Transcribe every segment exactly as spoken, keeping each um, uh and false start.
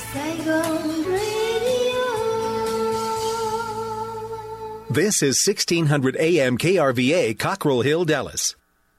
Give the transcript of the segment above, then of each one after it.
Saigon Radio. This is sixteen hundred A M K R V A, Cockrell Hill, Dallas.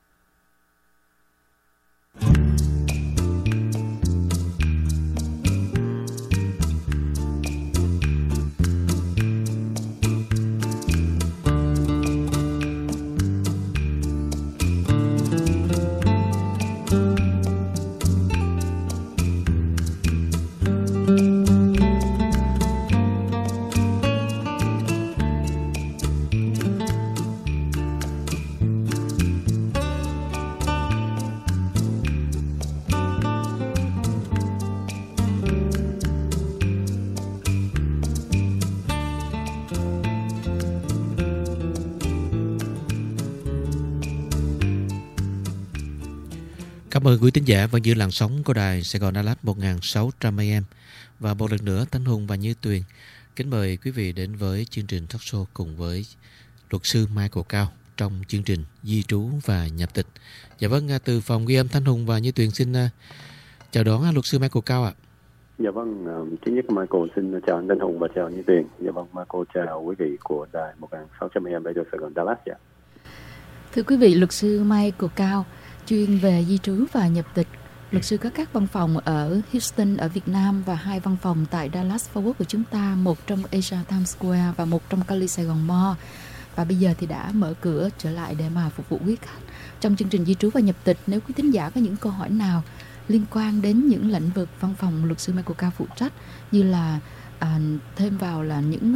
Cảm ơn quý tín giả vẫn giữ làn sóng của đài Sài Gòn Đà Lạt một nghìn sáu trăm A M. Và một lần nữa Thanh Hùng và Như Tuyền kính mời quý vị đến với chương trình talk show cùng với luật sư Michael Cao trong chương trình Di trú và nhập tịch. Dạ vâng, từ phòng ghi âm Thanh Hùng và Như Tuyền xin chào đón luật sư Michael Cao ạ. Dạ vâng, thứ nhất Michael xin chào anh Thanh Hùng và chào Như Tuyền. Dạ vâng, Michael chào quý vị của đài một nghìn sáu trăm A M Radio Sài Gòn Đà Lạt. Dạ. Thưa quý vị, luật sư Michael Cao chuyên về di trú và nhập tịch. Luật sư có các văn phòng ở Houston ở Việt Nam và hai văn phòng tại Dallas Fort Worth của chúng ta, một trong Asia Times Square và một trong Cali Sài Gòn Mall. Và bây giờ thì đã mở cửa trở lại để mà phục vụ quý khách trong chương trình di trú và nhập tịch. Nếu quý thính giả có những câu hỏi nào liên quan đến những lĩnh vực văn phòng luật sư Michael Cao phụ trách, như là à, thêm vào là những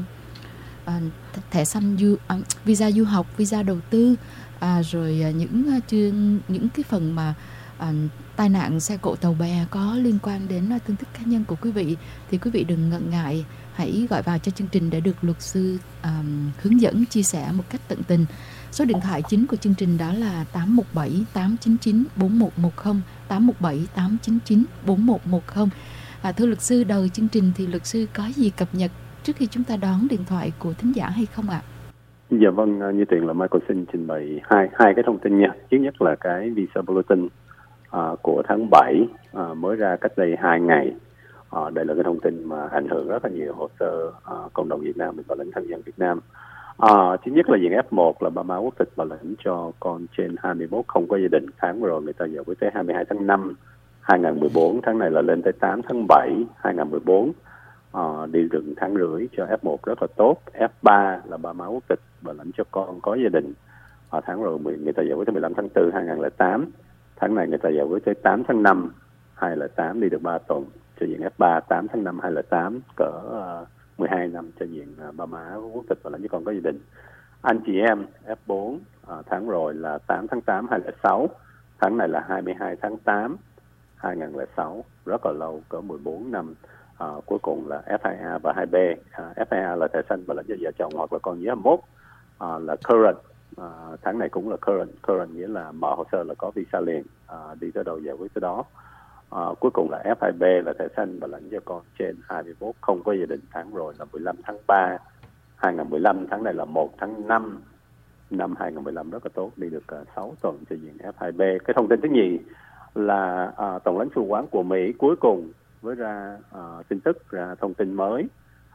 à, thẻ xanh du, à, visa du học, visa đầu tư, À, rồi à, những à, chương những cái phần mà à, tai nạn xe cộ tàu bè có liên quan đến à, thương tích cá nhân của quý vị, thì quý vị đừng ngần ngại, hãy gọi vào cho chương trình để được luật sư à, hướng dẫn chia sẻ một cách tận tình. Số điện thoại chính của chương trình đó là tám một bảy tám chín chín bốn một một không, tám một bảy tám chín chín bốn một một không. À, thưa luật sư, đầu chương trình thì luật sư có gì cập nhật trước khi chúng ta đón điện thoại của thính giả hay không ạ? Dạ vâng, như tiền là Michael xin trình bày hai hai cái thông tin nha. Thứ nhất là cái visa bulletin uh, của tháng bảy uh, mới ra cách đây hai ngày. Uh, đây là cái thông tin mà ảnh hưởng rất là nhiều hồ sơ uh, cộng đồng Việt Nam và lãnh thân nhân Việt Nam. Uh, thứ nhất là diện F một là ba má quốc tịch bảo lãnh cho con trên hai mươi mốt không có gia đình. Tháng rồi người ta giải quyết tới hai mươi hai tháng năm hai nghìn không trăm mười bốn, tháng này là lên tới tám tháng bảy hai nghìn không trăm mười bốn. Uh, đi rừng tháng rưỡi cho F một rất là tốt. F ba là ba má quốc tịch bảo lãnh cho con có gia đình. Ở tháng rồi người ta giải quyết tới mười lăm tháng tư hai nghìn không trăm lẻ tám. Tháng này người ta giải quyết tới tám tháng năm hai nghìn không trăm lẻ tám, đi được ba tuần cho diện F ba. Tám tháng năm hai nghìn không trăm lẻ tám, cỡ uh, mười hai năm cho diện uh, ba má quốc tịch bảo lãnh cho con có gia đình. Anh chị em F bốn uh, tháng rồi là tám tháng tám hai nghìn không trăm lẻ sáu. Tháng này là hai mươi hai tháng tám hai nghìn không trăm lẻ sáu, rất là lâu, cỡ mười bốn năm. À, cuối cùng là F hai A và hai B. à, F hai A là thẻ xanh bảo lãnh cho vợ chồng hoặc là con dưới hai mươi mốt, à, là current. à, tháng này cũng là current. Current nghĩa là mở hồ sơ là có visa liền, à, đi tới đâu giải quyết tới đó. à, cuối cùng là F hai B là thẻ xanh bảo lãnh cho con trên hai mươi mốt không có gia đình. Tháng rồi là mười lăm tháng ba hai nghìn không trăm mười lăm. Tháng này là một tháng năm năm hai nghìn không trăm mười lăm, rất là tốt, đi được uh, sáu tuần cho diện F hai B. Cái thông tin thứ nhì là uh, Tổng lãnh sự quán của Mỹ cuối cùng với ra uh, tin tức, ra thông tin mới.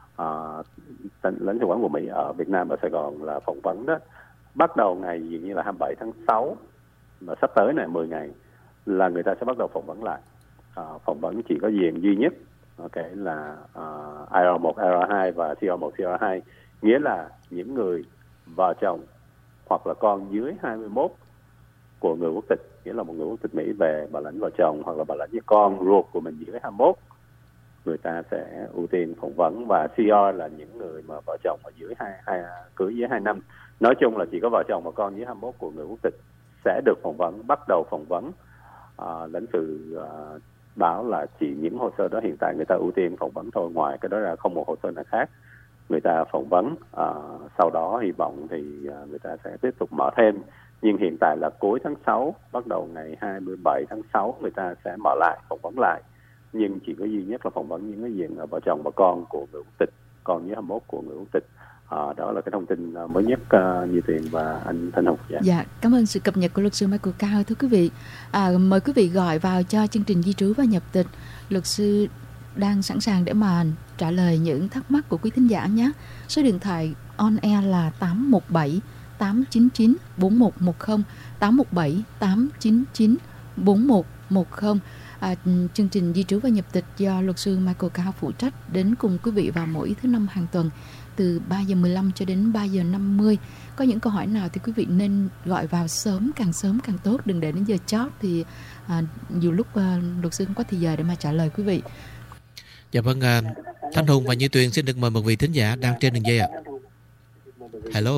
uh, lãnh sự quán của Mỹ ở Việt Nam, ở Sài Gòn là phỏng vấn đó, bắt đầu ngày dường như là hai mươi bảy tháng sáu, mà sắp tới này mười ngày là người ta sẽ bắt đầu phỏng vấn lại. uh, phỏng vấn chỉ có diện duy nhất, ok, là uh, I R một, I R hai và C R một, C R hai, nghĩa là những người vợ chồng hoặc là con dưới hai mươi mốt của người quốc tịch, nghĩa là một người quốc tịch Mỹ về bảo lãnh vợ chồng hoặc là bảo lãnh với con ruột của mình dưới hai mươi mốt, người ta sẽ ưu tiên phỏng vấn. Và C R là những người mà vợ chồng ở dưới hai, hai cưới dưới hai năm. Nói chung là chỉ có vợ chồng và con dưới hai mươi mốt của người quốc tịch sẽ được phỏng vấn, bắt đầu phỏng vấn. À, lãnh sự à, báo là chỉ những hồ sơ đó hiện tại người ta ưu tiên phỏng vấn thôi, ngoài cái đó ra không một hồ sơ nào khác người ta phỏng vấn. À, sau đó hy vọng thì à, người ta sẽ tiếp tục mở thêm, nhưng hiện tại là cuối tháng sáu, bắt đầu ngày hai mươi bảy tháng sáu người ta sẽ mở lại, phỏng vấn lại, nhưng chỉ có duy nhất là phỏng vấn những cái diện vợ chồng và con của người quốc tịch, con dưới hai mươi mốt của người quốc tịch. À, đó là cái thông tin mới nhất uh, như Tuyền và anh Thanh Hùng. Dạ. dạ, cảm ơn sự cập nhật của luật sư Michael Cao. Thưa quý vị, à, mời quý vị gọi vào cho chương trình Di trú và nhập tịch. Luật sư đang sẵn sàng để mà trả lời những thắc mắc của quý thính giả nhé. Số điện thoại on air là tám một bảy tám chín chín bốn một một không, tám một bảy tám chín chín bốn một một không. À, chương trình Di trú và nhập tịch do luật sư Michael Cao phụ trách đến cùng quý vị vào mỗi thứ năm hàng tuần từ ba giờ mười lăm cho đến ba giờ năm mươi. Có những câu hỏi nào thì quý vị nên gọi vào sớm, càng sớm càng tốt, đừng để đến giờ chót thì à, nhiều lúc à, luật sư không có thời giờ để mà trả lời quý vị. Dạ vâng, à, Thanh Hùng và Như Tuyền xin được mời một vị thính giả đang trên đường dây ạ. Hello.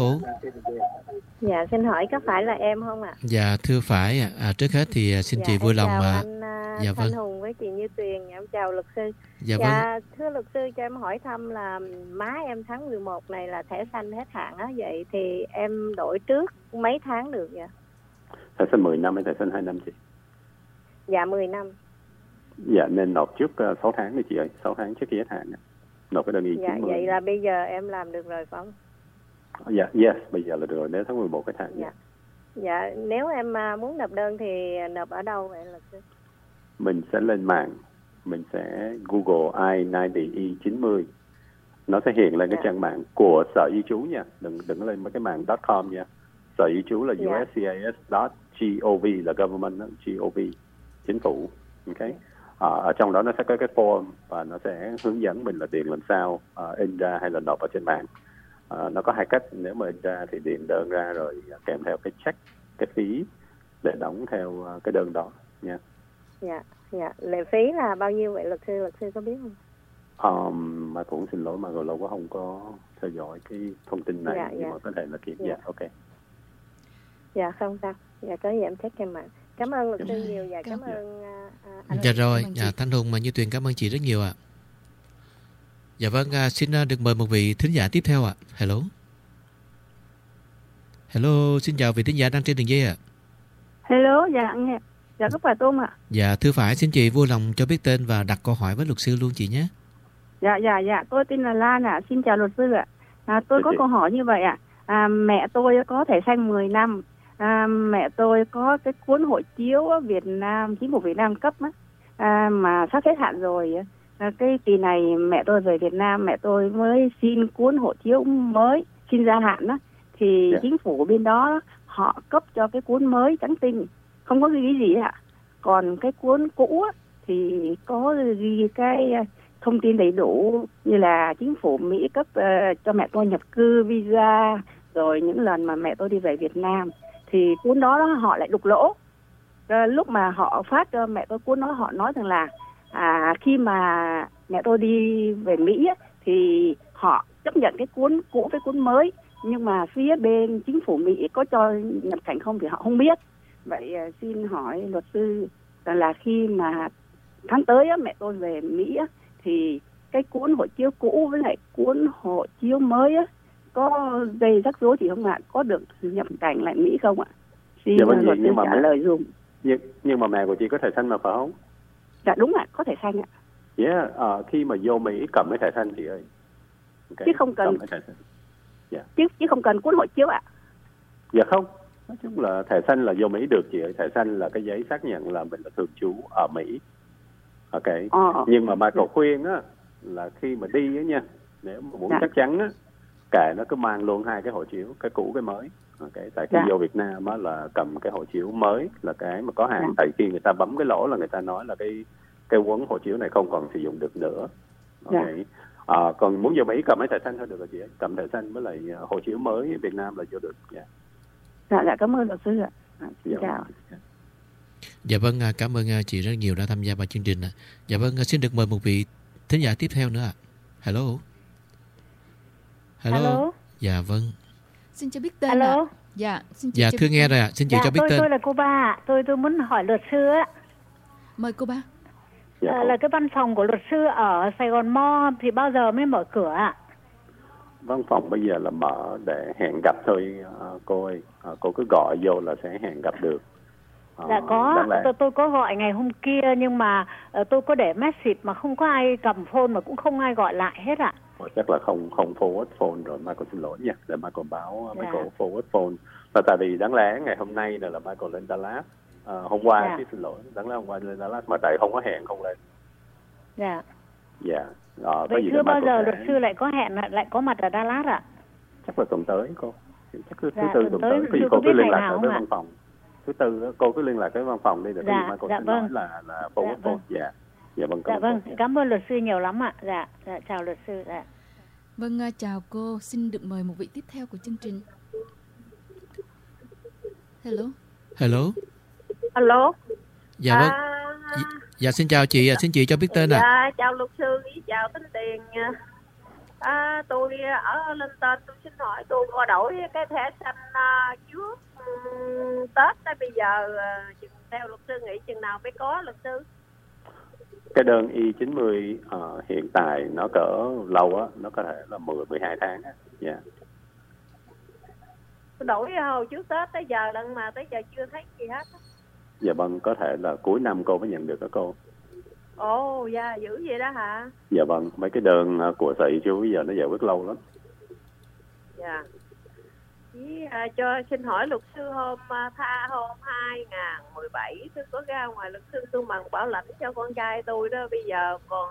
Dạ, xin hỏi có phải là em không ạ? À? Dạ, thưa phải ạ. À, trước hết thì xin dạ, chị vui lòng chào mà. anh uh, dạ Thanh vâng. Hùng với chị Như Tuyền, em chào luật sư. Dạ, dạ vâng. Thưa luật sư, cho em hỏi thăm là má em tháng mười một này là thẻ xanh hết hạn á, vậy thì em đổi trước mấy tháng được vậy? Thẻ xanh mười năm hay thẻ xanh hai năm chị? Dạ mười năm. Dạ nên nộp trước uh, sáu tháng đi chị ơi, sáu tháng trước khi hết hạn. Nộp cái đơn nghị dạ, chín mươi. Vậy là bây giờ em làm được rồi phải không? Dạ, yes, bây giờ là được rồi, nếu tháng mười một hết hạn. Dạ. Dạ, nếu em muốn nộp đơn thì nộp ở đâu vậy luật sư? Mình sẽ lên mạng, mình sẽ Google i chín mươi e chín mươi. Nó sẽ hiện lên cái dạ. trang mạng của Sở Di trú nha, đừng đừng lên mấy cái mạng .com nha. Sở Di trú là dạ. u ét xê a ét chấm gov là government đó, gov, chính phủ. Okay. À, ở trong đó nó sẽ có cái form và nó sẽ hướng dẫn mình là điền làm sao, uh, in ra hay là nộp ở trên mạng. Uh, nó có hai cách, nếu mà in ra thì điền đơn ra rồi kèm theo cái check, cái phí để đóng theo uh, cái đơn đó nha. Dạ, dạ. Lệ phí là bao nhiêu vậy luật sư, luật sư có biết không? Um, mà cũng xin lỗi mà rồi lâu quá không có theo dõi cái thông tin này, dạ, nhưng dạ. mà có thể là kiểm. Dạ. dạ, ok. Dạ không sao. Dạ có gì em check em mạng. Cảm ơn luật sư nhiều. Dạ cảm, cảm ơn uh, anh. Dạ rồi, dạ, Thanh Hùng và Như Tuyền cảm ơn chị rất nhiều ạ. Dạ vâng, uh, xin uh, được mời một vị thính giả tiếp theo ạ. Hello. Hello, xin chào vị thính giả đang trên đường dây ạ. Hello, dạ nghe. Dạ có phải Tôm ạ? Dạ thưa phải, xin chị vui lòng cho biết tên và đặt câu hỏi với luật sư luôn chị nhé. Dạ dạ dạ, tôi tên là Lan ạ. À. Xin chào luật sư ạ. À, tôi có câu hỏi như vậy ạ. À. À, mẹ tôi có thẻ xanh mười năm. À, mẹ tôi có cái cuốn hộ chiếu Việt Nam, chính phủ Việt Nam cấp á, à, mà sắp hết hạn rồi. À, cái kỳ này mẹ tôi về Việt Nam, mẹ tôi mới xin cuốn hộ chiếu mới, xin gia hạn đó. Thì yeah. chính phủ bên đó họ cấp cho cái cuốn mới trắng tinh, không có ghi gì ạ. Còn cái cuốn cũ á, thì có ghi cái thông tin đầy đủ như là chính phủ Mỹ cấp uh, cho mẹ tôi nhập cư, visa, rồi những lần mà mẹ tôi đi về Việt Nam. Thì cuốn đó, đó họ lại đục lỗ. À, lúc mà họ phát cho mẹ tôi cuốn đó, họ nói rằng là à, khi mà mẹ tôi đi về Mỹ á, thì họ chấp nhận cái cuốn cũ với cuốn mới, nhưng mà phía bên chính phủ Mỹ có cho nhập cảnh không thì họ không biết. Vậy à, xin hỏi luật sư rằng là khi mà tháng tới á, mẹ tôi về Mỹ á, thì cái cuốn hộ chiếu cũ với lại cuốn hộ chiếu mới á, có gây rắc rối gì không ạ? Có được nhập cảnh lại Mỹ không ạ? Xin dạ, luật sư trả lời dùm. Nhưng, nhưng mà mẹ của chị có thẻ xanh mà phải không? Dạ đúng ạ, có thẻ xanh ạ. Yeah, uh, khi mà vô Mỹ cầm cái thẻ xanh chị ơi. Okay. Chứ không cần yeah. chứ chứ không cần cuốn hộ chiếu ạ. Dạ không. Nói chung là thẻ xanh là vô Mỹ được chị ơi. Thẻ xanh là cái giấy xác nhận là mình là thường trú ở Mỹ. Ok. Ờ. Nhưng mà Michael khuyên á là khi mà đi á nha, nếu mà muốn dạ. chắc chắn á, kệ nó cứ mang luôn hai cái hộ chiếu, cái cũ cái mới. Ok. Tại khi dạ. vô Việt Nam á là cầm cái hộ chiếu mới là cái mà có hạn. Dạ. Tại khi người ta bấm cái lỗ là người ta nói là cái cái cuốn hộ chiếu này không còn sử dụng được nữa. Ok. Dạ. À, còn muốn vô Mỹ cầm cái thẻ xanh thôi được rồi chị ấy. Cầm thẻ xanh với lại hộ chiếu mới Việt Nam là vô được. Dạ. Dạ, dạ cảm ơn luật sư ạ. À, xin dạ. chào. Dạ vâng, cảm ơn chị rất nhiều đã tham gia vào chương trình. Dạ vâng, xin được mời một vị thính giả tiếp theo nữa ạ. Hello. Hello. Hello. Dạ vâng. Xin cho biết tên. Hello. À. Dạ, xin Dạ thưa nghe rồi ạ, xin chị dạ, cho biết tôi, tên. Tôi là cô Ba ạ. Tôi tôi muốn hỏi luật sư á. Mời cô Ba. Dạ, à, là cái văn phòng của luật sư ở Sài Gòn Mo thì bao giờ mới mở cửa ạ? Văn phòng bây giờ là mở để hẹn gặp thôi à, cô ơi. À, cô cứ gọi vô là sẽ hẹn gặp được. À, dạ có, tôi, tôi có gọi ngày hôm kia nhưng mà uh, tôi có để message mà không có ai cầm phone mà cũng không ai gọi lại hết ạ. Ồ, chắc là không không forward phone rồi, Michael xin lỗi nha. Để Michael báo dạ. Michael forward phone. Và tại vì đáng lẽ ngày hôm nay là Michael lên Dallas. À, hôm qua dạ. chứ xin lỗi, đáng lẽ hôm qua lên Dallas mà tại không có hẹn không lên. Dạ. Dạ. Ờ, Vậy thưa bao giờ luật sư lại có hẹn lại có mặt ở Dallas ạ? Chắc là tuần tới cô. Chắc thứ Dạ, tư tuần tới, tới, thì cô cứ liên lạc với ạ? văn phòng. Thứ tư cô cứ liên lạc với văn phòng đi, để dạ, mai cô dạ sẽ vâng. nói là là forward dạ, cô. vâng. Dạ. Dạ vâng. Dạ vâng, cô. cảm ơn luật sư nhiều lắm ạ. Dạ, dạ chào luật sư. Dạ. Vâng, chào cô, xin được mời một vị tiếp theo của chương trình. Hello. Hello. Alo. Dạ vâng. À, Dạ xin chào chị, xin chị cho biết tên ạ. Dạ à. Chào luật sư, chào Tính Tiền. À, tôi ở lên tên, tôi xin hỏi tôi có đổi cái thẻ xanh uh, trước um, Tết tới bây giờ uh, theo luật sư nghĩ chừng nào mới có luật sư? Cái đơn Y chín mươi uh, hiện tại nó cỡ lâu á, nó có thể là mười mười hai tháng á. Dạ. Tôi đổi hồi trước Tết tới giờ lần mà tới giờ chưa thấy gì hết. Dạ vâng, có thể là cuối năm cô mới nhận được đó cô. Ồ, dạ, dữ vậy đó hả? Dạ vâng, mấy cái đơn của Sở Y chú bây giờ nó giải quyết lâu lắm. Dạ. Chỉ à, cho xin hỏi luật sư hôm tha hôm hai không một bảy tôi có ra ngoài luật sư tôi bằng bảo lãnh cho con trai tôi đó, bây giờ còn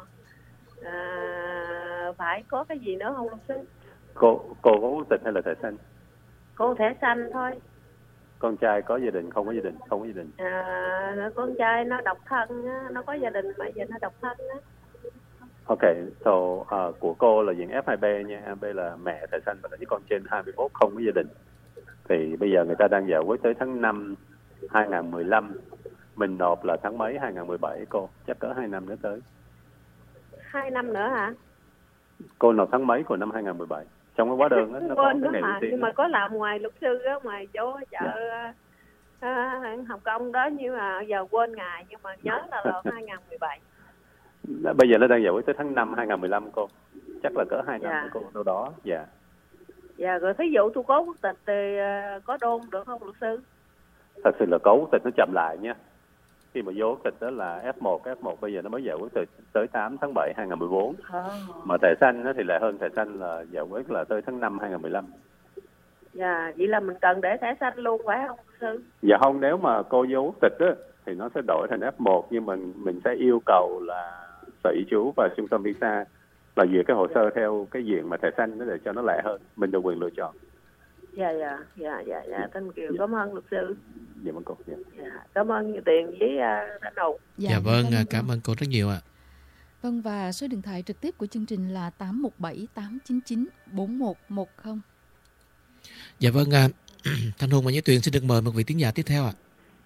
à, phải có cái gì nữa không luật sư? Cô cô có quốc tịch hay là thẻ xanh? Con thẻ xanh thôi. Con trai có gia đình, không có gia đình, không có gia đình. À, con trai nó độc thân, nó có gia đình mà giờ nó độc thân á. Ok, so uh, của cô là diện F hai B nha, B là mẹ thẻ xanh và là những con trên hai mươi mốt không có gia đình. Thì bây giờ người ta đang giải quyết tới tháng năm hai không một lăm, mình nộp là tháng mấy hai không một bảy cô, chắc cỡ hai năm nữa tới. Hai năm nữa hả? Cô nộp tháng mấy của năm hai không một bảy? Trong cái hóa đơn đó, nó có cái ngày mà, ưu tiên. Nhưng mà có làm ngoài luật sư đó, ngoài chỗ chợ dạ. uh, Hồng Kông đó, nhưng mà giờ quên ngày, nhưng mà nhớ là là hai không một bảy. Bây giờ nó đang giải quyết tới tháng năm hai không một lăm cô, chắc là cỡ hai năm dạ. nữa cô đâu đó. Dạ. Dạ, rồi thí dụ tôi có quốc tịch thì uh, có đôn được không luật sư? Thật sự là có quốc tịch nó chậm lại nha. Khi mà vô quốc tịch đó là F một, F một bây giờ nó mới giải quyết tới, tới tám tháng bảy hai không một bốn. À. Mà thẻ xanh nó thì lại hơn, thẻ xanh là giải quyết là tới tháng năm hai không một lăm. Dạ, vậy là mình cần để thẻ xanh luôn phải không luật sư? Dạ không, nếu mà cô vô quốc tịch á thì nó sẽ đổi thành F một, nhưng mình mình sẽ yêu cầu là Sở Y trú và trung tâm visa là duyệt cái hồ sơ theo cái diện mà thẻ xanh đó để cho nó lẹ hơn, mình được quyền lựa chọn. Dạ dạ dạ dạ dạ Thanh Kiều, dạ. Cảm ơn luật sư. Dạ vâng cô. Dạ. Dạ, cảm ơn nhiều tiền với uh, Thanh Hùng. Dạ, dạ vâng, cảm, cảm ơn cô rất nhiều ạ. Vâng, và số điện thoại trực tiếp của chương trình là tám một bảy tám chín chín bốn một một không. Dạ vâng, à, Thanh Hùng và Nhớ Tuyền xin được mời một vị tiếng giả tiếp theo ạ.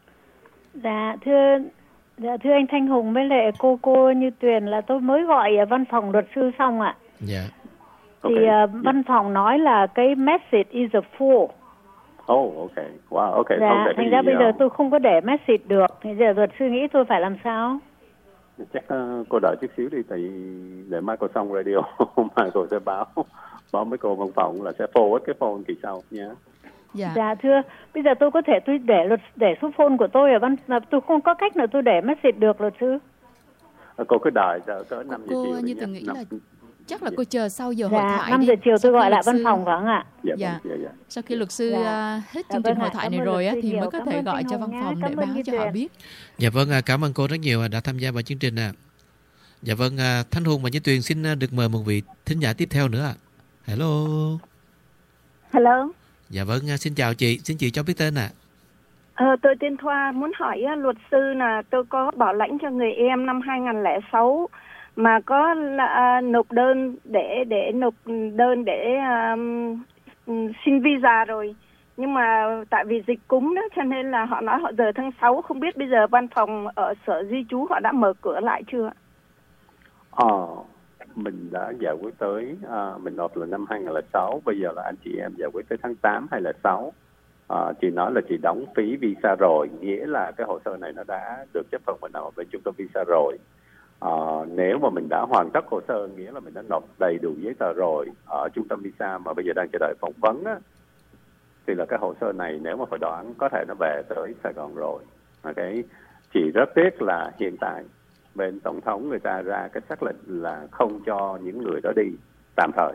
Dạ thưa dạ thưa anh Thanh Hùng với lại cô cô Như Tuyền, là tôi mới gọi ở văn phòng luật sư xong ạ. Dạ. Thì okay. uh, văn phòng nói là cái message is a full. Oh, ok. Wow, ok. Dạ, thành ra bây giờ tôi không có để message được. Thì giờ luật sư nghĩ tôi phải làm sao? Chắc uh, cô đợi chút xíu đi, tại để mai cô xong radio, mai cô sẽ báo báo với cô văn phòng là sẽ forward cái phone kỳ sau nha. Dạ. Dạ thưa, bây giờ tôi có thể tôi để luật để số phone của tôi ở văn, tôi không có cách nào tôi để message được luật sư. À, cô cứ đợi giờ cỡ năm giờ chiều. Cô Như Tuyền nghĩ là chắc là cô chờ sau giờ dạ, hội thoại năm đi. giờ chiều tôi gọi lại sư... văn phòng phải không ạ? Dạ, dạ. Vâng, dạ, dạ. Sau khi luật sư dạ. uh, hết dạ, chương vâng trình hội thoại này rồi á, thì mới có thể gọi cho văn phòng để báo cho họ biết. Dạ vâng, cảm ơn cô rất nhiều đã tham gia vào chương trình ạ. Dạ vâng, Thanh Hùng và Như Tuyền xin được mời một vị thính giả tiếp theo nữa ạ. Hello. Hello. Dạ vâng, xin chào chị, xin chị cho biết tên ạ. Ờ, tôi tên Thoa, muốn hỏi luật sư là tôi có bảo lãnh cho người em năm hai không không sáu mà có là, uh, nộp đơn để để nộp đơn để um, xin visa rồi, nhưng mà tại vì dịch cúm đó cho nên là họ nói họ giờ tháng sáu, không biết bây giờ văn phòng ở Sở Di trú họ đã mở cửa lại chưa? Ờ, mình đã giải quyết tới uh, mình nộp là năm hai không không sáu, bây giờ là anh chị em giải quyết tới tháng tám hai không không sáu. À, chị nói là chị đóng phí visa rồi, nghĩa là cái hồ sơ này nó đã được chấp thuận và nộp bên trung tâm visa rồi. À, nếu mà mình đã hoàn tất hồ sơ, nghĩa là mình đã nộp đầy đủ giấy tờ rồi ở trung tâm visa mà bây giờ đang chờ đợi phỏng vấn á, thì là cái hồ sơ này nếu mà phải đoán có thể nó về tới Sài Gòn rồi. Okay. Chỉ rất tiếc là hiện tại bên tổng thống người ta ra cái xác lệnh là không cho những người đó đi tạm thời,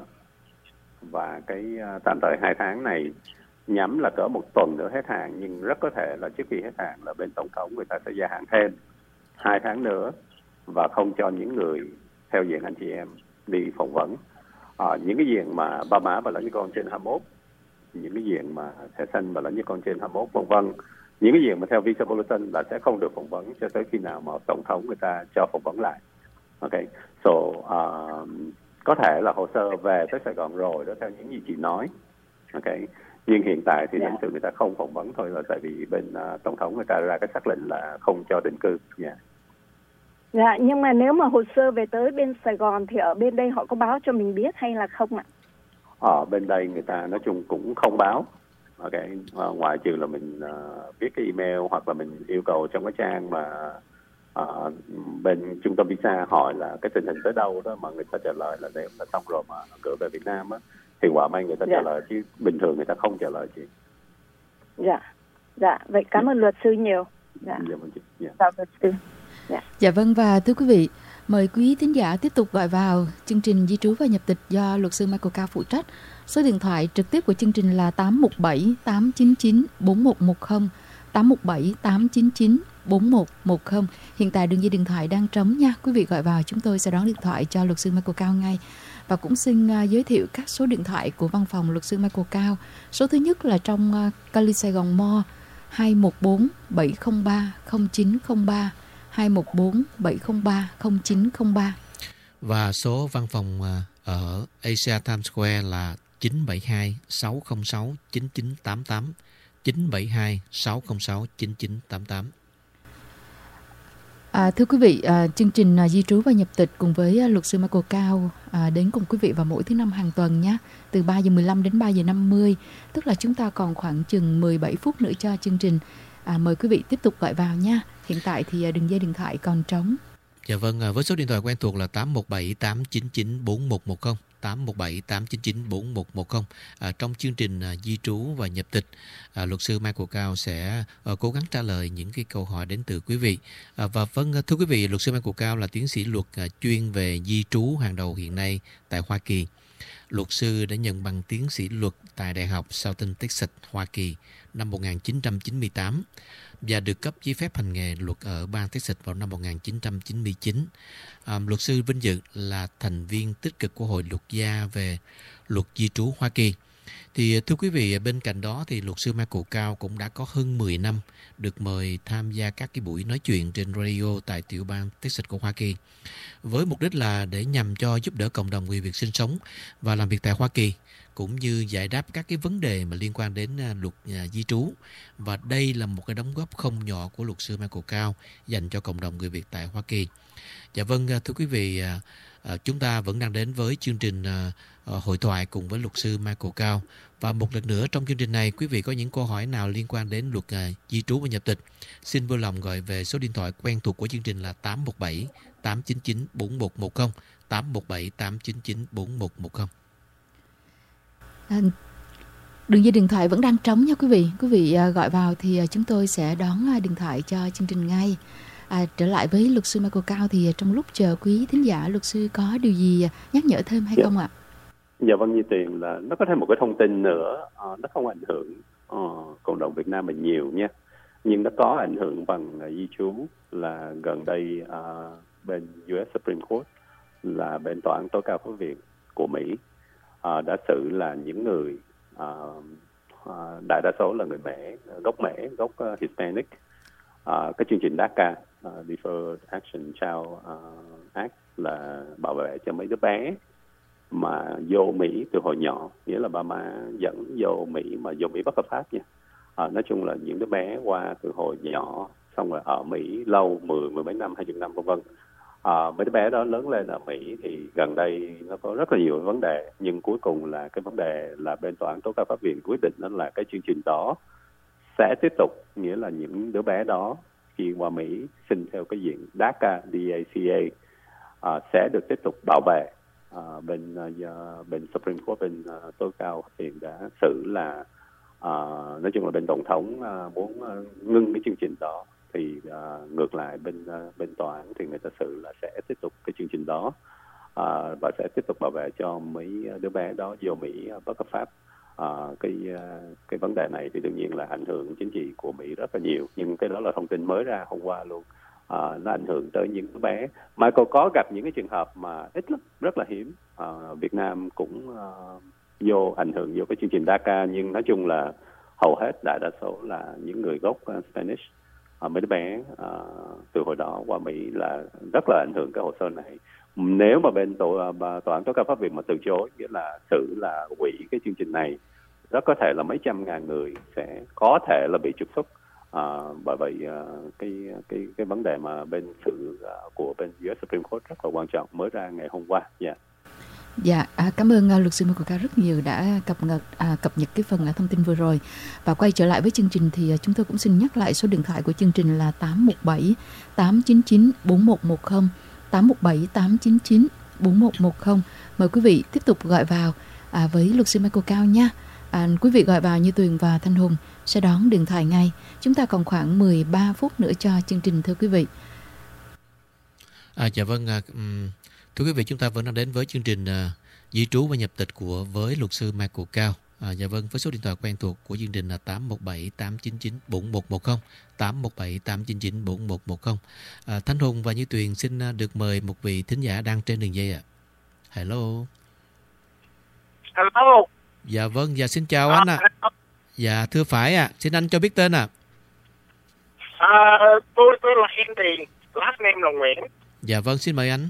và cái uh, tạm thời hai tháng này nhắm là cỡ một tuần nữa hết hạn, nhưng rất có thể là trước khi hết hạn là bên tổng thống người ta sẽ gia hạn thêm hai tháng nữa và không cho những người theo diện anh chị em đi phỏng vấn. À, những cái diện mà ba má và lẫn với con trên hai mươi mốt, những cái diện mà thẻ xanh và lẫn với con trên hai mươi mốt, vân vân. Những cái diện mà theo visa bulletin là sẽ không được phỏng vấn cho tới khi nào mà tổng thống người ta cho phỏng vấn lại. Ok, so uh, có thể là hồ sơ về tới Sài Gòn rồi đó theo những gì chị nói. Ok, nhưng hiện tại thì lãnh sự người ta không phỏng vấn thôi, là tại vì bên uh, tổng thống người ta ra cái xác lệnh là không cho định cư. Yeah. Dạ, nhưng mà nếu mà hồ sơ về tới bên Sài Gòn thì ở bên đây họ có báo cho mình biết hay là không ạ? Ở bên đây người ta nói chung cũng không báo. Ok, à, ngoài trừ là mình uh, viết cái email hoặc là mình yêu cầu trong cái trang mà uh, bên trung tâm visa hỏi là cái tình hình tới đâu đó, mà người ta trả lời là nếu là xong rồi mà gửi về Việt Nam á, thì quả may người ta dạ. trả lời, chứ bình thường người ta không trả lời chị. Dạ, dạ, vậy cảm ơn luật sư nhiều. Dạ, dạ, chị. Dạ. Chào luật sư. Dạ. Dạ vâng, và thưa quý vị, mời quý thính giả tiếp tục gọi vào chương trình Di trú và nhập tịch do luật sư Michael Cao phụ trách. Số điện thoại trực tiếp của chương trình là tám một bảy tám chín chín bốn một một không, tám một bảy tám chín chín bốn một một không. Hiện tại đường dây điện thoại đang trống nha. Quý vị gọi vào chúng tôi sẽ đón điện thoại cho luật sư Michael Cao ngay. Và cũng xin uh, giới thiệu các số điện thoại của văn phòng luật sư Michael Cao. Số thứ nhất là trong uh, Cali Sài Gòn Mall, hai một bốn bảy không ba không chín không ba, hai một bốn bảy không ba không chín không ba. Và số văn phòng ở Asia Times Square là chín bảy hai sáu không sáu chín chín tám tám, chín bảy hai sáu không sáu chín chín tám tám. À, thưa quý vị, à, chương trình à, Di trú và nhập tịch cùng với à, luật sư Michael Cao à, đến cùng quý vị vào mỗi thứ năm hàng tuần nhé, từ ba giờ mười lăm đến ba giờ năm mươi, tức là chúng ta còn khoảng chừng mười bảy phút nữa cho chương trình. À, mời quý vị tiếp tục gọi vào nha. Hiện tại thì à, đường dây điện thoại còn trống. Dạ vâng, với số điện thoại quen thuộc là tám một bảy tám chín chín bốn một một không, tám một bảy tám chín chín bốn một một không. À, trong chương trình à, Di trú và nhập tịch, à, luật sư Michael Cao sẽ à, cố gắng trả lời những cái câu hỏi đến từ quý vị. À, và vâng, thưa quý vị, luật sư Michael Cao là tiến sĩ luật à, chuyên về di trú hàng đầu hiện nay tại Hoa Kỳ. Luật sư đã nhận bằng tiến sĩ luật tại Đại học Southern Texas, Hoa Kỳ năm một nghìn chín trăm chín mươi tám và được cấp giấy phép hành nghề luật ở bang Texas vào năm một nghìn chín trăm chín mươi chín. À, luật sư vinh dự là thành viên tích cực của Hội luật gia về luật di trú Hoa Kỳ. Thì thưa quý vị, bên cạnh đó thì luật sư Michael Cao cũng đã có hơn mười năm được mời tham gia các cái buổi nói chuyện trên radio tại tiểu bang Texas của Hoa Kỳ, với mục đích là để nhằm cho giúp đỡ cộng đồng người Việt sinh sống và làm việc tại Hoa Kỳ, cũng như giải đáp các cái vấn đề mà liên quan đến luật di trú. Và đây là một cái đóng góp không nhỏ của luật sư Michael Cao dành cho cộng đồng người Việt tại Hoa Kỳ. Dạ vâng, thưa quý vị, chúng ta vẫn đang đến với chương trình hội thoại cùng với luật sư Michael Cao. Và một lần nữa trong chương trình này, quý vị có những câu hỏi nào liên quan đến luật di trú và nhập tịch, xin vui lòng gọi về số điện thoại quen thuộc của chương trình là tám một bảy tám chín chín bốn một một không, tám một bảy tám chín chín bốn một một không. À, đường dây điện thoại vẫn đang trống nha quý vị. Quý vị à, gọi vào thì à, chúng tôi sẽ đón à, điện thoại cho chương trình ngay. À, trở lại với luật sư Michael Cao thì à, trong lúc chờ quý thính giả, luật sư có điều gì à, nhắc nhở thêm hay dạ. không ạ? Dạ vâng, như tiền là nó có thêm một cái thông tin nữa, à, nó không ảnh hưởng à, cộng đồng Việt Nam mình nhiều nha, nhưng nó có ảnh hưởng bằng à, di trú. Là gần đây à, bên u ét Supreme Court, là bên tòa án tối cao pháp viện của Mỹ, à, đã xử là những người à, à, đại đa số là người Mễ, gốc Mễ, gốc uh, Hispanic, à, cái chương trình đê a xê a, uh, Deferred Action Child uh, Act, là bảo vệ cho mấy đứa bé mà vô Mỹ từ hồi nhỏ, nghĩa là ba má dẫn vô Mỹ mà vô Mỹ bất hợp pháp nha. À, nói chung là những đứa bé qua từ hồi nhỏ xong rồi ở Mỹ lâu, mười, mười mấy năm, hai chục năm vân vân. À, mấy đứa bé đó lớn lên ở Mỹ thì gần đây nó có rất là nhiều vấn đề, nhưng cuối cùng là cái vấn đề là bên tòa án tối cao pháp viện quyết định đó là cái chương trình đó sẽ tiếp tục, nghĩa là những đứa bé đó khi qua Mỹ xin theo cái diện đê a xê a, đê a xê a, à, sẽ được tiếp tục bảo vệ. À, bên uh, bên Supreme Court, bên uh, tối cao hiện đã xử là uh, nói chung là bên tổng thống uh, muốn uh, ngưng cái chương trình đó, thì uh, ngược lại bên uh, bên tòa án thì người ta xử là sẽ tiếp tục cái chương trình đó, uh, và sẽ tiếp tục bảo vệ cho mấy đứa bé đó vô Mỹ uh, bất hợp pháp. Uh, cái uh, cái vấn đề này thì đương nhiên là ảnh hưởng chính trị của Mỹ rất là nhiều, nhưng cái đó là thông tin mới ra hôm qua luôn. uh, nó ảnh hưởng tới những đứa bé. Michael có gặp những cái trường hợp mà ít lắm, rất là hiếm. Uh, Việt Nam cũng uh, vô ảnh hưởng vô cái chương trình đê a xê a, nhưng nói chung là hầu hết đại đa số là những người gốc uh, Spanish. Uh, mấy đứa bé uh, từ hồi đó qua Mỹ là rất là ảnh hưởng cái hồ sơ này. Nếu mà bên tổ, uh, tòa án tối cao pháp Việt mà từ chối, nghĩa là xử là hủy cái chương trình này, rất có thể là mấy trăm ngàn người sẽ có thể là bị trục xuất. Uh, bởi vậy uh, cái cái cái vấn đề mà bên xử uh, của bên u ét Supreme Court rất là quan trọng, mới ra ngày hôm qua. Yeah. Dạ, à, cảm ơn uh, luật sư Michael Cao rất nhiều đã cập nhật à, cập nhật cái phần uh, thông tin vừa rồi. Và quay trở lại với chương trình thì uh, chúng tôi cũng xin nhắc lại số điện thoại của chương trình là tám một bảy tám chín chín bốn một một không, tám một bảy tám chín chín bốn một một không. Mời quý vị tiếp tục gọi vào à, với luật sư Michael Cao nha. À, quý vị gọi vào như Tuyền và Thanh Hùng sẽ đón điện thoại ngay. Chúng ta còn khoảng mười ba phút nữa cho chương trình, thưa quý vị. À, dạ vâng, à, um, thưa quý vị, chúng ta vẫn đang đến với chương trình uh, di trú và nhập tịch của với luật sư Michael Cao. À, dạ vâng, với số điện thoại quen thuộc của chương trình là tám một bảy tám chín chín bốn một một không, tám một bảy tám chín chín bốn một một không. À, Thanh Hùng và Như Tuyền xin uh, được mời một vị thính giả đang trên đường dây ạ. À. Hello. Hello. Dạ vâng, dạ xin chào à, anh ạ. À. Dạ thưa phải ạ, à. Xin anh cho biết tên ạ. À. À, tôi tôi là Henry, last name là Nguyễn. Dạ vâng, xin mời anh.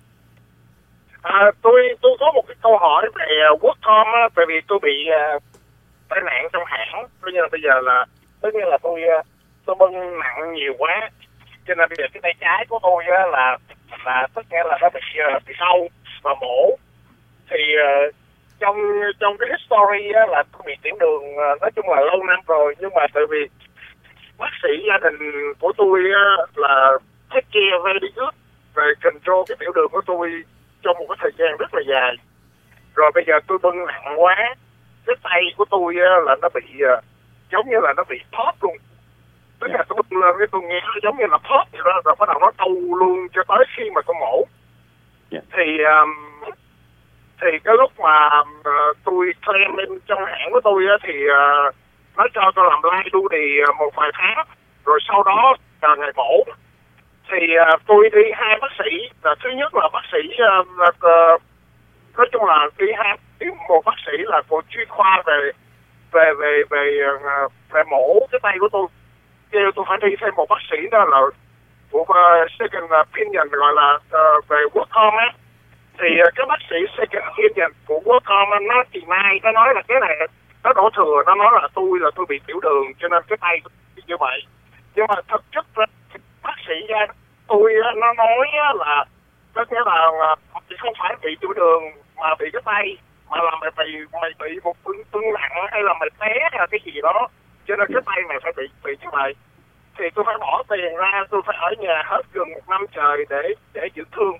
À, tôi tôi có một cái câu hỏi về uh, Workcom á, tại vì tôi bị uh, tai nạn trong hãng, bây giờ bây giờ là tất nhiên là tôi uh, tôi bưng nặng nhiều quá, cho nên bây giờ cái tay trái của tôi uh, là là tất nhiên là nó bị uh, bị đau và mổ. Thì uh, trong trong cái history á, là tôi bị tiểu đường uh, nói chung là lâu năm rồi, nhưng mà tại vì bác sĩ gia đình của tôi uh, là take care very good về control cái tiểu đường của tôi trong một cái thời gian rất là dài. Rồi bây giờ tôi bưng nặng quá, cái tay của tôi uh, là nó bị uh, giống như là nó bị pop luôn. Tức là tôi bưng lên cái tôi nghe nó giống như là pop vậy đó, rồi bắt đầu nó đau luôn cho tới khi mà tôi mổ. Yeah. Thì um, thì cái lúc mà uh, tôi claim lên trong hãng của tôi uh, thì uh, nó cho tôi làm live duty uh, một vài tháng, rồi sau đó uh, ngày mổ thì uh, tôi đi hai bác sĩ. Uh, thứ nhất là bác sĩ uh, uh, nói chung là đi hai một bác sĩ là của chuyên khoa về về về về uh, về mổ cái tay của tôi, kêu tôi phải đi thêm một bác sĩ đó là của uh, second opinion, gọi là uh, về Workcom á. Thì uh, cái bác sĩ second opinion của Workcom nó thì nay nó nói là cái này nó đổ thừa, nó nói là tôi là tôi bị tiểu đường cho nên cái tay như vậy. Nhưng mà thực chất là bác sĩ ra tôi nó nói là tất nghĩa là chỉ không phải bị tiểu đường mà bị cái tay, mà là mày bị mày bị một cơn cơn nặng hay là mày té hay là cái gì đó, cho nên cái tay mày phải bị bị như vậy. Thì tôi phải bỏ tiền ra, tôi phải ở nhà hết gần một năm trời để để dưỡng thương.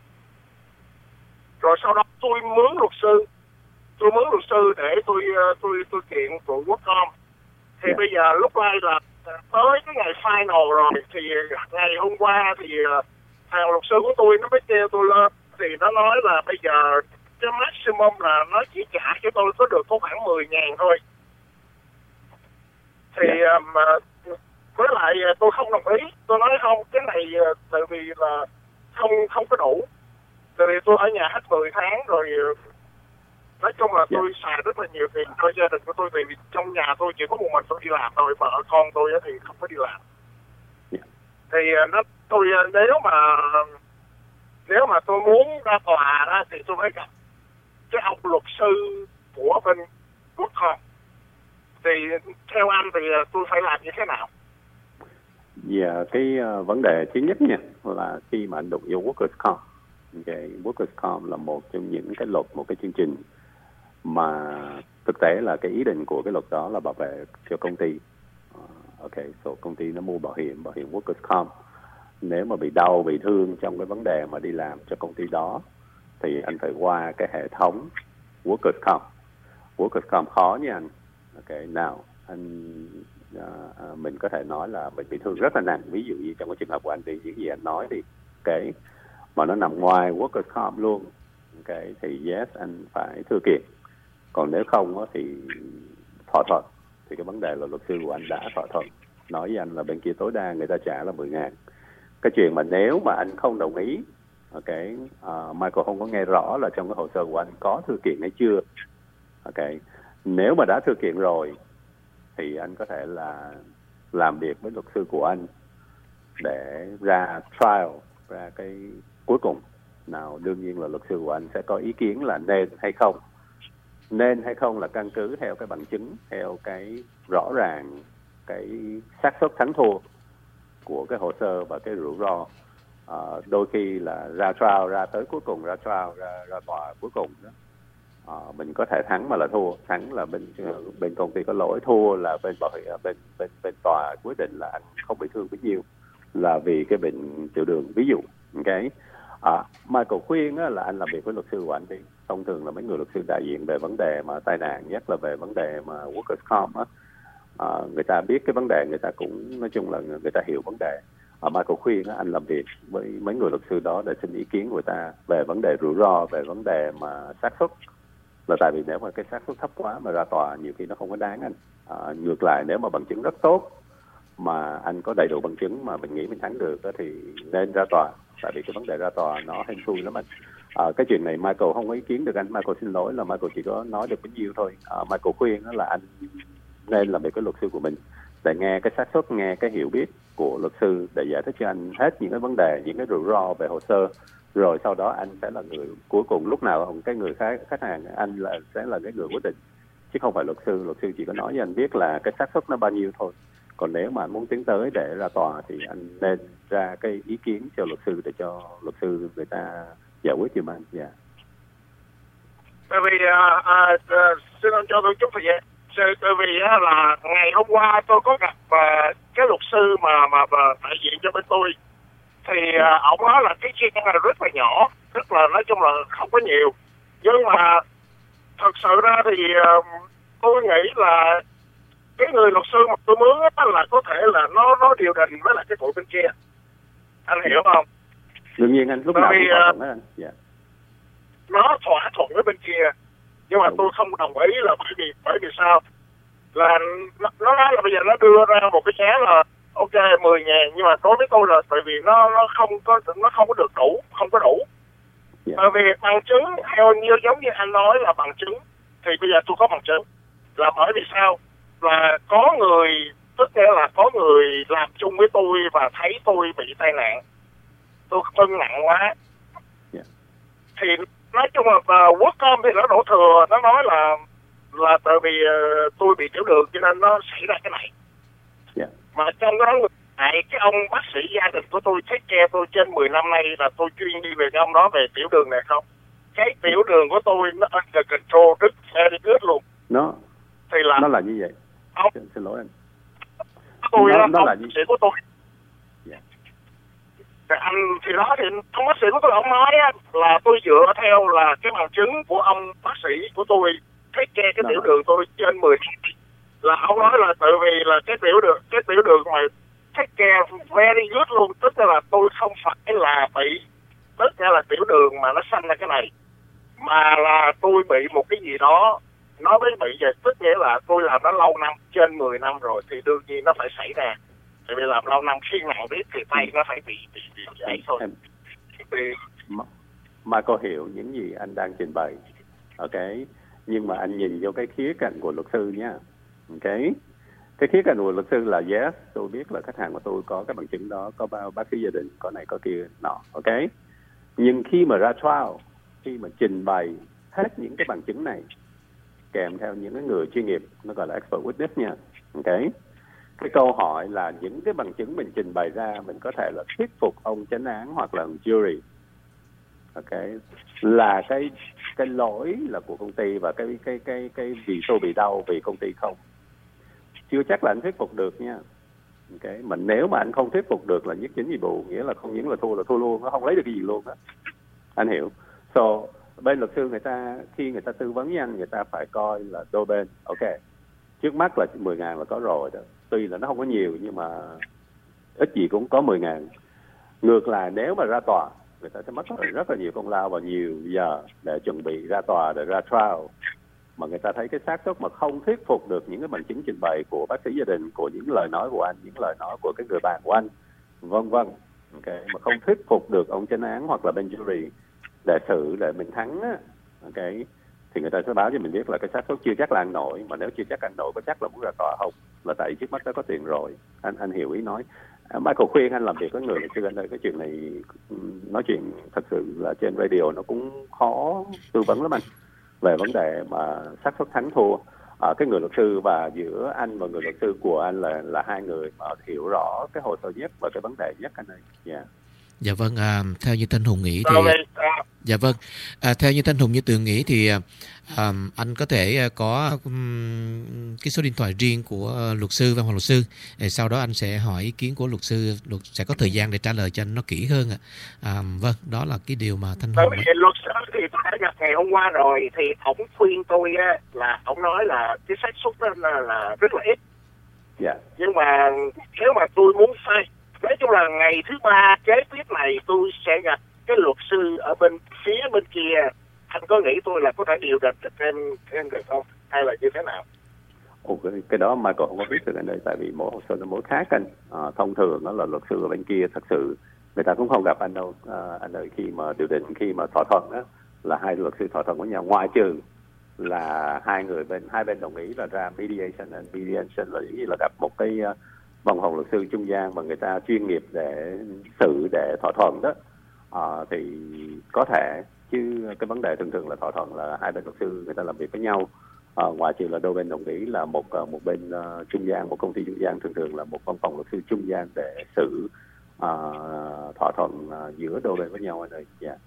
Rồi sau đó tôi mướn luật sư, tôi mướn luật sư để tôi tôi tôi kiện của Workcom. Thì yeah. Bây giờ lúc này là tới cái ngày final rồi, thì ngày hôm qua thì thằng luật sư của tôi nó mới kêu tôi lên, thì nó nói là bây giờ cái maximum là nó chỉ trả cho tôi có được có khoảng mười ngàn thôi. Thì yeah. um, với lại tôi không đồng ý, tôi nói không, cái này tại vì là không không có đủ, tại vì tôi ở nhà hết mười tháng rồi. Nói chung là tôi yeah. xài rất là nhiều tiền cho gia đình của tôi, vì trong nhà tôi chỉ có một mình tôi đi làm thôi, vợ con tôi thì không có đi làm. Yeah. Thì nó tôi nếu mà nếu mà tôi muốn ra tòa đó, thì tôi phải gặp cái ông luật sư của bên Workcom. Thì theo anh thì tôi phải làm như thế nào? Dạ, yeah, cái uh, vấn đề thứ nhất nha là khi mà anh đụng vô Workers' Comp, cái Workers' Comp là một trong những cái luật, một cái chương trình mà thực tế là cái ý định của cái luật đó là bảo vệ cho công ty. Uh, ok, so công ty nó mua bảo hiểm, bảo hiểm Workers' Comp. Nếu mà bị đau, bị thương trong cái vấn đề mà đi làm cho công ty đó, thì anh phải qua cái hệ thống Workers' Comp. Workers' Comp khó nha anh. Ok, nào anh uh, mình có thể nói là mình bị thương rất là nặng, ví dụ như trong cái trường hợp của anh thì những gì anh nói thì ok, mà nó nằm ngoài Workers' Comp luôn, ok, thì yes anh phải thưa kiện. Còn nếu không thì thỏa thuận, thì cái vấn đề là luật sư của anh đã thỏa thuận nói với anh là bên kia tối đa người ta trả là mười ngàn. cái chuyện mà nếu mà anh không đồng ý, ok, uh, Michael không có nghe rõ là trong cái hồ sơ của anh có thư kiện hay chưa. Ok, nếu mà đã thư kiện rồi thì anh có thể là làm việc với luật sư của anh để ra trial, ra cái cuối cùng. Nào đương nhiên là luật sư của anh sẽ có ý kiến là nên hay không. Nên hay không là căn cứ theo cái bằng chứng, theo cái rõ ràng cái xác suất thắng thua của cái hồ sơ và cái rủi ro. À, đôi khi là ra trial, ra tới cuối cùng, ra trial, ra, ra tòa cuối cùng đó. À, mình có thể thắng mà là thua. Thắng là bên bên công ty có lỗi, thua là bên bảo hiểm, bên bên bên tòa quyết định là anh không bị thương bấy nhiêu là vì cái bệnh tiểu đường, ví dụ. Ok. À, Michael khuyên á, là anh làm việc với luật sư của anh đi. Thông thường là mấy người luật sư đại diện về vấn đề mà tai nạn, nhất là về vấn đề mà workers comp á, à, người ta biết cái vấn đề, người ta cũng nói chung là người ta hiểu vấn đề. À, Michael khuyên á, anh làm việc với mấy người luật sư đó để xin ý kiến của người ta về vấn đề rủi ro, về vấn đề mà xác suất. Là tại vì nếu mà cái xác suất thấp quá mà ra tòa nhiều khi nó không có đáng anh. À, ngược lại nếu mà bằng chứng rất tốt mà anh có đầy đủ bằng chứng mà mình nghĩ mình thắng được đó, thì nên ra tòa. Tại vì cái vấn đề ra tòa nó hên xui lắm anh. À, cái chuyện này Michael không có ý kiến được anh. Michael xin lỗi là Michael chỉ có nói được bấy nhiêu thôi. À, Michael khuyên đó là anh nên làm việc với luật sư của mình để nghe cái xác suất, nghe cái hiểu biết của luật sư để giải thích cho anh hết những cái vấn đề, những cái rủi ro về hồ sơ. Rồi sau đó anh sẽ là người cuối cùng, lúc nào cái người khách khách hàng anh là sẽ là cái người quyết định, chứ không phải luật sư. Luật sư chỉ có nói với anh biết là cái xác suất nó bao nhiêu thôi. Còn nếu mà anh muốn tiến tới để ra tòa thì anh nên ra cái ý kiến cho luật sư để cho luật sư người ta giải quyết giùm anh. Dạ. Tại vì à, à, xin anh cho tôi chút thời gian. Tại vì á, là ngày hôm qua tôi có gặp à, cái luật sư mà mà, mà đại diện cho bên tôi, thì à, ông nói là cái chi là rất là nhỏ, rất là nói chung là không có nhiều. Nhưng mà thật sự ra thì à, tôi nghĩ là cái người luật sư mà tôi mướn á, là có thể là nó nó điều đình với lại cái tụi bên kia. Anh hiểu không? Đương nhiên anh lúc Bởi nào vì, cũng thỏa thuận đó anh. Dạ. Nó thỏa thuận với bên kia, nhưng mà tôi không đồng ý là bởi vì bởi vì sao? Là nó, nó nói là bây giờ nó đưa ra một cái giá là ok mười ngàn, nhưng mà đối với tôi là tại vì nó nó không có nó không có được đủ, không có đủ. Yeah. Bởi vì bằng chứng theo như giống như anh nói là bằng chứng, thì bây giờ tôi có bằng chứng là bởi vì sao? Là có người, tức là có người làm chung với tôi và thấy tôi bị tai nạn, tôi cân nặng quá. Yeah. Thì nói chung là uh, quốc công thì nó đổ thừa, nó nói là là tại vì uh, tôi bị tiểu đường cho nên nó xảy ra cái này. Yeah. Mà trong đó này cái ông bác sĩ gia đình của tôi take care tôi trên mười năm nay là tôi chuyên đi về cái ông đó về tiểu đường này không. Cái tiểu đường của tôi nó under control rất very good luôn. Nó thì là nó là như vậy. Ông, xin, xin lỗi anh. Tôi nó, là nó ông là bác sĩ của tôi. Yeah. Anh thì đó thì ông bác sĩ của tôi ông nói á, là tôi dựa theo là cái bằng chứng của ông bác sĩ của tôi take care cái tiểu đường tôi trên mười năm. Là ông nói là tự vì là cái tiểu đường cái tiểu đường mà take care very good luôn, tức là tôi không phải là bị tức là tiểu đường mà nó sanh ra cái này, mà là tôi bị một cái gì đó nó mới bị vậy, tức nghĩa là tôi làm nó lâu năm, trên mười năm rồi thì đương nhiên nó phải xảy ra. Tại vì làm lâu năm khi nào biết thì tay nó phải bị bị bị vậy thôi. Em, thì... mà, mà có hiểu những gì anh đang trình bày, ok? Nhưng mà anh nhìn vô cái khía cạnh của luật sư nha, ok? Cái khía cạnh của luật sư là yes, tôi biết là khách hàng của tôi có cái bằng chứng đó, có bao bác sĩ gia đình, có này có kia nọ, ok? Nhưng khi mà ra trial, khi mà trình bày hết những cái bằng chứng này kèm theo những cái người chuyên nghiệp, nó gọi là expert witness nha, ok? Cái câu hỏi là những cái bằng chứng mình trình bày ra mình có thể là thuyết phục ông chánh án hoặc là ông jury, ok? Là cái cái lỗi là của công ty và cái cái cái cái vì tôi bị đau vì công ty không, chưa chắc là anh thuyết phục được nha, ok? Mà nếu mà anh không thuyết phục được là nhất chính gì bù, nghĩa là không những là thua là thua luôn, nó không lấy được cái gì luôn đó, anh hiểu? So bên luật sư người ta khi người ta tư vấn với anh, người ta phải coi là đôi bên, ok, trước mắt là mười ngàn là có rồi đó, tuy là nó không có nhiều nhưng mà ít gì cũng có mười ngàn. Ngược lại nếu mà ra tòa, người ta sẽ mất rất là nhiều công lao và nhiều giờ để chuẩn bị ra tòa, để ra trial, mà người ta thấy cái xác suất mà không thuyết phục được những cái bằng chứng trình bày của bác sĩ gia đình, của những lời nói của anh, những lời nói của cái người bạn của anh, vân vân, okay, mà không thuyết phục được ông chánh án hoặc là bên jury để xử để mình thắng á, okay, thì người ta sẽ báo cho mình biết là cái xác suất chưa chắc là ăn nổi, mà nếu chưa chắc ăn nổi có chắc là muốn ra tòa không, là tại trước mắt đã có tiền rồi. Anh anh hiểu ý nói. Michael khuyên anh làm việc với người luật sư anh ơi, cái chuyện này nói chuyện thật sự là trên radio nó cũng khó tư vấn lắm anh, về vấn đề mà xác suất thắng thua. À, cái người luật sư và giữa anh và người luật sư của anh là là hai người mà hiểu rõ cái hồ sơ nhất và cái vấn đề nhất anh ơi. Yeah. Dạ vâng, à, theo như Thanh Hùng nghĩ thì dạ vâng, à, theo như Thanh Hùng như Tường nghĩ thì à, anh có thể có um, cái số điện thoại riêng của uh, luật sư, văn phòng luật sư. Để sau đó anh sẽ hỏi ý kiến của luật sư, luật sẽ có thời gian để trả lời cho anh nó kỹ hơn ạ. À, vâng, đó là cái điều mà Thanh Hùng. Bởi vì luật sư thì tôi đã gặp ngày hôm qua rồi, thì ông khuyên tôi á, là ông nói là cái xác suất đó là, là rất là ít. Yeah. Nhưng mà nếu mà tôi muốn sai, nói chung là ngày thứ ba kế tiếp này tôi sẽ gặp cái luật sư ở bên phía bên kia. Anh có nghĩ tôi là có thể điều định trên trên được không, hay là như thế nào? Ồ, cái, cái đó mà cậu không có biết được anh ơi, tại vì mỗi hồ sơ nó mỗi khác anh. À, thông thường đó là luật sư ở bên kia thật sự người ta cũng không gặp anh đâu. À, anh ơi, khi mà điều định, khi mà thỏa thuận đó là hai luật sư thỏa thuận với nhau, ngoại trừ là hai người bên hai bên đồng ý là ra mediation. And mediation là gì, là gặp một cái uh, văn phòng luật sư trung gian mà người ta chuyên nghiệp để xử, để thỏa thuận đó, à, thì có thể, chứ cái vấn đề thường thường là thỏa thuận là hai bên luật sư người ta làm việc với nhau, à, ngoại trừ là đôi bên đồng ý là một một bên uh, trung gian, một công ty trung gian, thường thường là một văn phòng luật sư trung gian để xử uh, thỏa thuận uh, giữa đôi bên với nhau anh ơi. Yeah.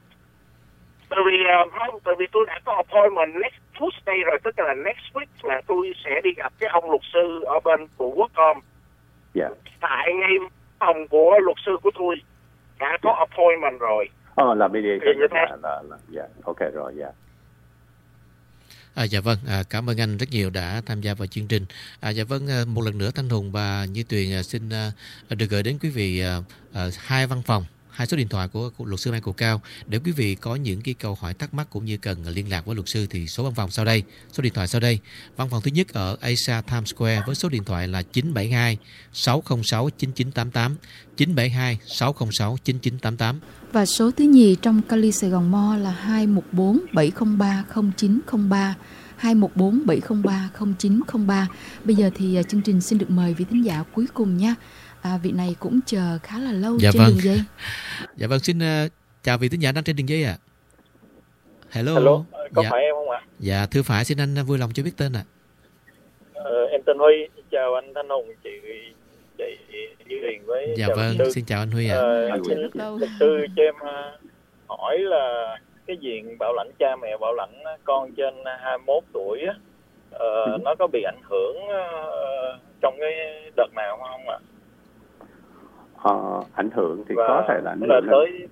Tại vì không, tại vì tôi đã có appointment next Tuesday rồi, tức là next week là tôi sẽ đi gặp cái ông luật sư ở bên của Workcom. Yeah. Tại ngay phòng của luật sư của tôi đã có yeah. appointment rồi. Ờ, oh, là mediation là, là, là, là, yeah. Ok rồi, yeah. À, dạ vâng, à, cảm ơn anh rất nhiều đã tham gia vào chương trình. À, dạ vâng, một lần nữa Thanh Hùng và Như Tuyền xin à, được gửi đến quý vị à, à, hai văn phòng, hai số điện thoại của, của luật sư Michael Cao. Để quý vị có những cái câu hỏi thắc mắc cũng như cần liên lạc với luật sư thì số văn phòng sau đây, số điện thoại sau đây. Văn phòng thứ nhất ở Asia Times Square với số điện thoại là chín bảy hai sáu không sáu chín chín tám tám, chín bảy hai sáu không sáu chín chín tám tám. Và số thứ nhì trong Cali Sài Gòn Mall là hai một bốn bảy không ba không chín không ba, hai một bốn bảy không ba không chín không ba. Bây giờ thì chương trình xin được mời vị thính giả cuối cùng nha. À, vị này cũng chờ khá là lâu dạ trên vâng. đường dây. Dạ vâng, xin uh, chào vị thính giả đang trên đường dây ạ. À. Hello. Hello, có dạ. phải em không ạ? Dạ, thưa phải, xin anh vui lòng cho biết tên ạ. À. Ờ, em tên Huy, chào anh Thanh Hùng, chị chị Như Tuyền với dạ chào vâng, luật sư. Xin chào anh Huy ạ. À. Ờ, xin luật sư cho em hỏi là cái diện bảo lãnh cha mẹ bảo lãnh con trên hai mươi mốt tuổi á, ờ, ừ. nó có bị ảnh hưởng uh, trong cái đợt nào không ạ? Ờ, ảnh hưởng thì và có thể là ảnh hưởng là tới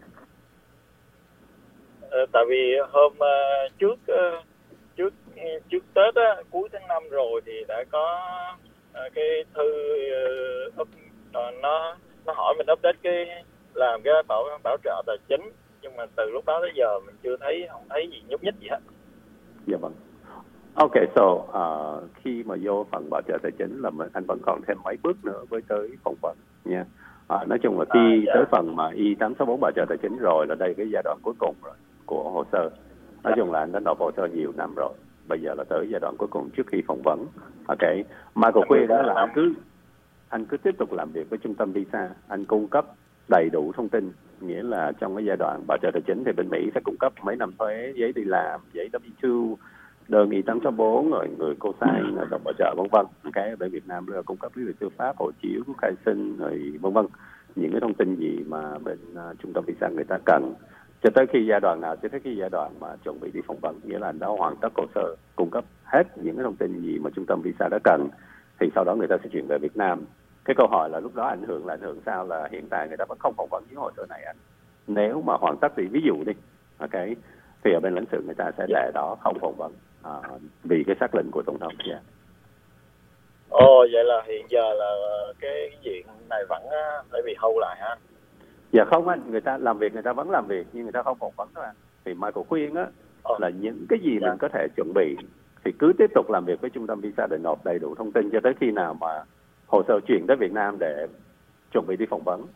uh, tại vì hôm uh, trước uh, trước trước Tết á, cuối tháng năm rồi thì đã có uh, cái thư uh, up, uh, nó nó hỏi mình update cái làm cái bảo bảo trợ tài chính, nhưng mà từ lúc đó tới giờ mình chưa thấy, không thấy gì nhúc nhích gì hết. Dạ vâng. Ok, so uh, khi mà vô phần bảo trợ tài chính là mình, anh vẫn còn thêm mấy bước nữa với tới phỏng vấn nha. À, nói chung là khi à, dạ. tới phần mà Y tám sáu bốn bảo trợ tài chính rồi là đây cái giai đoạn cuối cùng rồi của hồ sơ. Nói chung là anh đã nộp hồ sơ nhiều năm rồi, bây giờ là tới giai đoạn cuối cùng trước khi phỏng vấn. Ok, Michael khuyên đó là anh cứ anh cứ tiếp tục làm việc với trung tâm visa, anh cung cấp đầy đủ thông tin, nghĩa là trong cái giai đoạn bảo trợ tài chính thì bên Mỹ sẽ cung cấp mấy năm thuế, giấy đi làm, giấy W hai, đơn Y tám sáu bốn, rồi người cô sign, rồi đồng bảo trợ vân vân. Cái ở Việt Nam là cung cấp lý lịch tư pháp, hộ chiếu, khai sinh, rồi vân vân, những cái thông tin gì mà bên uh, trung tâm visa người ta cần, cho tới khi giai đoạn nào, cho tới khi giai đoạn mà chuẩn bị đi phỏng vấn, nghĩa là anh đã hoàn tất hồ sơ, cung cấp hết những cái thông tin gì mà trung tâm visa đã cần, thì sau đó người ta sẽ chuyển về Việt Nam. Cái câu hỏi là lúc đó ảnh hưởng là ảnh hưởng sao, là hiện tại người ta vẫn không phỏng vấn những hồ sơ này anh. Nếu mà hoàn tất thì ví dụ đi, ok, thì ở bên lãnh sự người ta sẽ để đó không phỏng vấn à, vì cái xác lệnh của tổng thống. Yeah. Ồ, vậy là hiện giờ là cái diện này vẫn phải bị hold lại ha? Dạ không anh, người ta làm việc người ta vẫn làm việc nhưng người ta không phỏng vấn thôi anh. Thì Michael khuyên á oh. là những cái gì dạ. mình có thể chuẩn bị thì cứ tiếp tục làm việc với trung tâm visa để nộp đầy đủ thông tin cho tới khi nào mà hồ sơ chuyển tới Việt Nam để chuẩn bị đi phỏng vấn.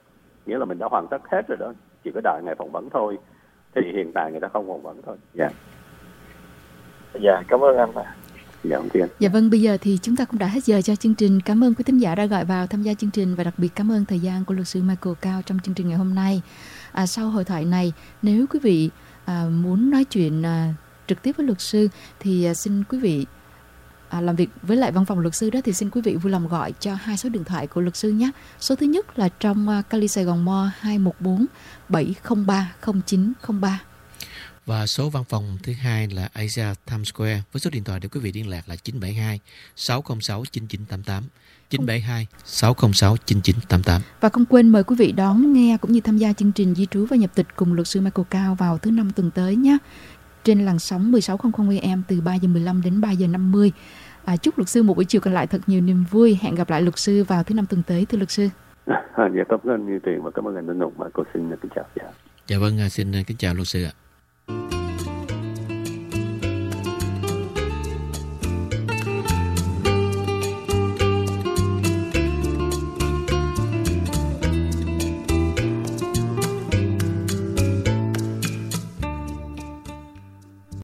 nghĩa là mình đã hoàn tất hết rồi đó, chỉ có đợi ngày phỏng vấn thôi. Thì hiện tại người ta không phỏng vấn thôi. Dạ. Dạ, cảm ơn anh. Dạ, ông Thiên. Dạ vâng, bây giờ thì chúng ta cũng đã hết giờ cho chương trình. Cảm ơn quý thính giả đã gọi vào tham gia chương trình và đặc biệt cảm ơn thời gian của luật sư Michael Cao trong chương trình ngày hôm nay. À, sau hội thoại này, nếu quý vị à, muốn nói chuyện à, trực tiếp với luật sư thì à, xin quý vị à, làm việc với lại văn phòng luật sư đó thì xin quý vị vui lòng gọi cho hai số điện thoại của luật sư nhé. Số thứ nhất là trong uh, Cali Sài Gòn Mall hai một bốn bảy không ba không chín không ba. Và số văn phòng thứ hai là Asia Times Square với số điện thoại để quý vị liên lạc là chín bảy hai sáu không sáu chín chín tám tám, chín bảy hai sáu không sáu chín chín tám tám. Và không quên mời quý vị đón nghe cũng như tham gia chương trình Di trú và nhập tịch cùng luật sư Michael Cao vào thứ năm tuần tới nhé. Trên làn sóng mười sáu trăm a em từ ba giờ mười lăm đến ba giờ năm mươi. À, chúc luật sư một buổi chiều còn lại thật nhiều niềm vui. Hẹn gặp lại luật sư vào thứ năm tuần tới, thưa luật sư. Dạ, cảm ơn Như Tuyền và cảm ơn anh Ninh Hùng. Cô xin kính chào. Dạ. Dạ vâng, xin kính chào luật sư ạ.